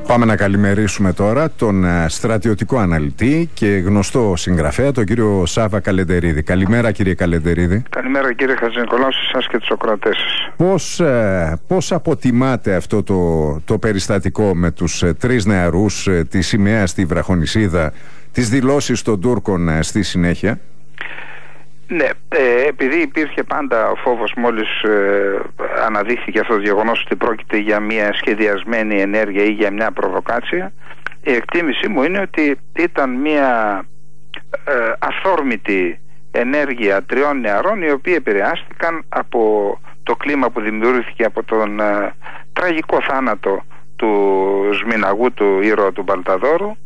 Πάμε να καλημερίσουμε τώρα τον στρατιωτικό αναλυτή και γνωστό συγγραφέα, τον κύριο Σάβα Καλεντερίδη. Καλημέρα, κύριε Καλεντερίδη. Καλημέρα, κύριε Χατζηνικολάου, σε εσάς και τους ακροατές σας. Πώς αποτιμάτε αυτό το περιστατικό με τους τρεις νεαρούς, τη σημαία στη Βραχονησίδα, τις δηλώσεις των Τούρκων στη συνέχεια? Ναι, επειδή υπήρχε πάντα ο φόβος μόλις αναδείχθηκε αυτό το γεγονός ότι πρόκειται για μια σχεδιασμένη ενέργεια ή για μια προβοκάτσια, η εκτίμησή μου είναι ότι ήταν μια αυθόρμητη ενέργεια τριών νεαρών, οι οποίοι επηρεάστηκαν από το κλίμα που δημιουργήθηκε από τον τραγικό θάνατο του Σμιναγού, του ήρωα του Μπαλταδόρου,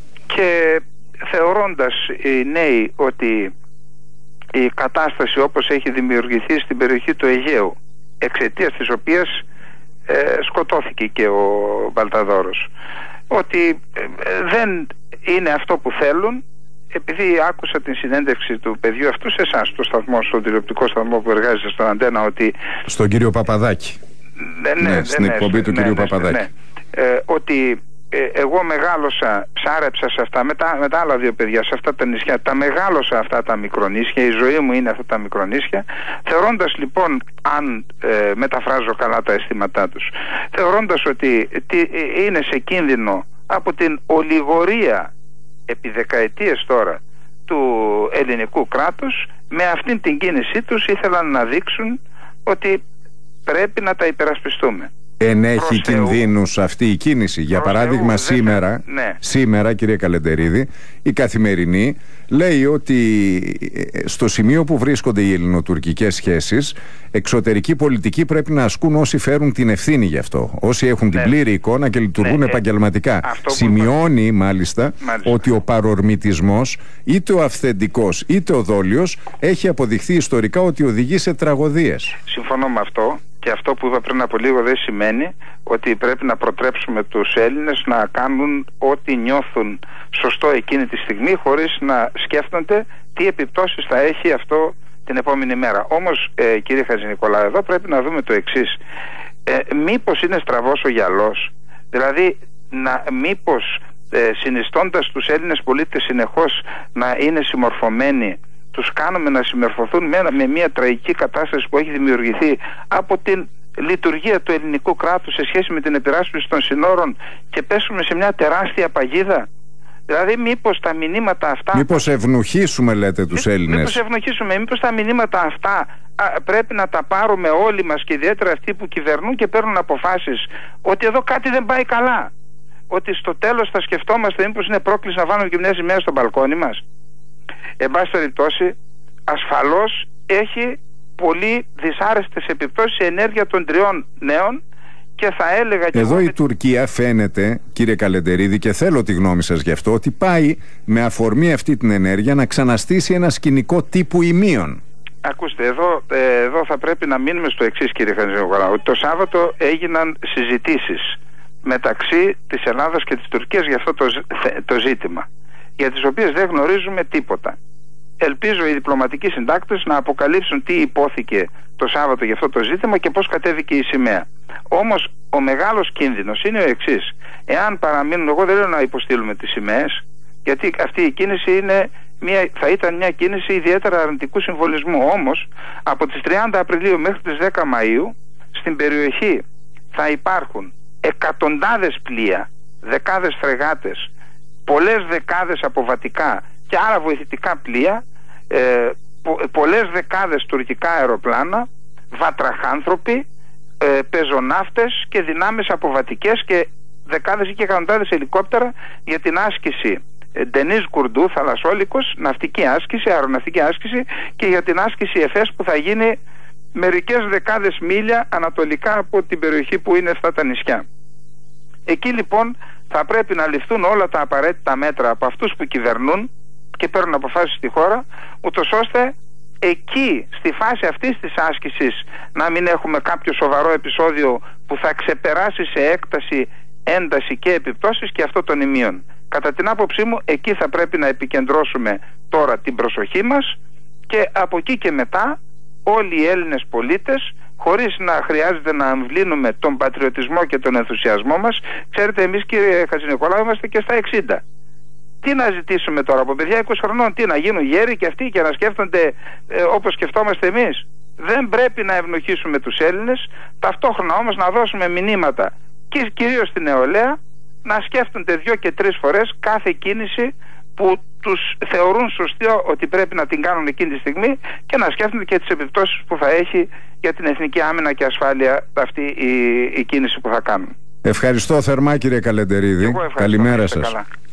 και θεωρώντας οι νέοι ότι η κατάσταση όπως έχει δημιουργηθεί στην περιοχή του Αιγαίου, εξαιτίας της οποίας σκοτώθηκε και ο Μπαλταδόρος, ότι δεν είναι αυτό που θέλουν, επειδή άκουσα την συνέντευξη του παιδιού αυτού σε εσάς, στο σταθμό, στον τηλεοπτικό σταθμό που εργάζεται στον Αντένα, ότι... Στον κύριο Παπαδάκη. Στην εκπομπή του κυρίου Παπαδάκη. Ότι εγώ μεγάλωσα, ψάρεψα σε αυτά, με τα άλλα δύο παιδιά, σε αυτά τα νησιά, τα μεγάλωσα αυτά τα μικρονήσια, η ζωή μου είναι αυτά τα μικρονήσια, θεωρώντας λοιπόν, αν μεταφράζω καλά τα αισθήματά τους, θεωρώντας ότι είναι σε κίνδυνο από την ολιγορία επί δεκαετίες τώρα του ελληνικού κράτους, με αυτήν την κίνησή τους ήθελαν να δείξουν ότι πρέπει να τα υπερασπιστούμε. Ενέχει κινδύνους αυτή η κίνηση? Για παράδειγμα, σήμερα, κύριε Καλεντερίδη, η Καθημερινή λέει ότι στο σημείο που βρίσκονται οι ελληνοτουρκικές σχέσεις, εξωτερική πολιτική πρέπει να ασκούν όσοι φέρουν την ευθύνη γι' αυτό, όσοι έχουν την πλήρη εικόνα και λειτουργούν επαγγελματικά. Σημειώνει μάλιστα ότι ο παρορμητισμός, είτε ο αυθεντικός είτε ο δόλιος, έχει αποδειχθεί ιστορικά ότι οδηγεί σε τραγωδίες. Συμφωνώ με αυτό. Και αυτό που είπα πριν από λίγο δεν σημαίνει ότι πρέπει να προτρέψουμε τους Έλληνες να κάνουν ό,τι νιώθουν σωστό εκείνη τη στιγμή, χωρίς να σκέφτονται τι επιπτώσεις θα έχει αυτό την επόμενη μέρα. Όμως, κύριε Χατζηνικολάου, εδώ πρέπει να δούμε το εξής. Μήπως είναι στραβός ο γυαλός? Δηλαδή, μήπως συνιστώντας τους Έλληνες πολίτες συνεχώς να είναι συμμορφωμένοι, τους κάνουμε να συμμορφωθούν με μια τραγική κατάσταση που έχει δημιουργηθεί από την λειτουργία του ελληνικού κράτους σε σχέση με την υπεράσπιση των συνόρων, και πέσουμε σε μια τεράστια παγίδα? Δηλαδή, μήπως τα μηνύματα αυτά... Μήπως ευνουχίσουμε, λέτε, τους Έλληνες? Μήπως τα μηνύματα αυτά πρέπει να τα πάρουμε όλοι μας, και ιδιαίτερα αυτοί που κυβερνούν και παίρνουν αποφάσεις, ότι εδώ κάτι δεν πάει καλά, ότι στο τέλος θα σκεφτόμαστε μήπως είναι πρόκληση να βάλουμε και μια σημαία στο μπαλκόνι μας? Εν πάση περιπτώσει, ασφαλώς έχει πολύ δυσάρεστες επιπτώσεις η ενέργεια των τριών νέων, και θα έλεγα και εδώ η Τουρκία φαίνεται, κύριε Καλεντερίδη, και θέλω τη γνώμη σας γι' αυτό, ότι πάει με αφορμή αυτή την ενέργεια να ξαναστήσει ένα σκηνικό τύπου ημίων. Ακούστε, εδώ θα πρέπει να μείνουμε στο εξής, κύριε Χατζηνικολάου, ότι το Σάββατο έγιναν συζητήσεις μεταξύ της Ελλάδας και της Τουρκίας για αυτό το ζήτημα, για τις οποίες δεν γνωρίζουμε τίποτα. Ελπίζω οι διπλωματικοί συντάκτες να αποκαλύψουν τι υπόθηκε το Σάββατο για αυτό το ζήτημα και πώς κατέβηκε η σημαία. Όμως ο μεγάλος κίνδυνος είναι ο εξής. Εάν παραμείνουν, εγώ δεν λέω να υποστείλουμε τις σημαίες, γιατί αυτή η κίνηση θα ήταν μια κίνηση ιδιαίτερα αρνητικού συμβολισμού. Όμως από τις 30 Απριλίου μέχρι τις 10 Μαΐου στην περιοχή θα υπάρχουν εκατοντάδες πλοία, δεκάδες φρεγάτες, πολλές δεκάδες αποβατικά και άλλα βοηθητικά πλοία, πολλές δεκάδες τουρκικά αεροπλάνα, βατραχάνθρωποι, πεζοναύτες και δυνάμεις αποβατικές, και δεκάδες ή και εκατοντάδες ελικόπτερα για την άσκηση Ντενίζ Κουρντού, θαλασσόλικος, ναυτική άσκηση, αεροναυτική άσκηση, και για την άσκηση ΕΦΕΣ που θα γίνει μερικές δεκάδες μίλια ανατολικά από την περιοχή που είναι αυτά τα νησιά. Εκεί λοιπόν θα πρέπει να ληφθούν όλα τα απαραίτητα μέτρα από αυτούς που κυβερνούν και παίρνουν αποφάσεις στη χώρα, ούτως ώστε εκεί, στη φάση αυτής της άσκησης, να μην έχουμε κάποιο σοβαρό επεισόδιο που θα ξεπεράσει σε έκταση, ένταση και επιπτώσεις και αυτό των ημείων. Κατά την άποψή μου, εκεί θα πρέπει να επικεντρώσουμε τώρα την προσοχή μας, και από εκεί και μετά όλοι οι Έλληνες πολίτες χωρίς να χρειάζεται να αμβλύνουμε τον πατριωτισμό και τον ενθουσιασμό μας. Ξέρετε, εμείς, κύριε Χατζηνικολάου, είμαστε και στα 60. Τι να ζητήσουμε τώρα από παιδιά 20 χρονών, τι να γίνουν γέροι και αυτοί και να σκέφτονται όπως σκεφτόμαστε εμείς? Δεν πρέπει να ευνοχήσουμε τους Έλληνες, ταυτόχρονα όμως να δώσουμε μηνύματα και κυρίως στην νεολαία να σκέφτονται 2 και 3 φορές κάθε κίνηση που τους θεωρούν σωστή ότι πρέπει να την κάνουν εκείνη τη στιγμή, και να σκέφτονται και τις επιπτώσεις που θα έχει για την εθνική άμυνα και ασφάλεια αυτή η κίνηση που θα κάνουν. Ευχαριστώ θερμά, κύριε Καλεντερίδη. Καλημέρα σας. Καλά.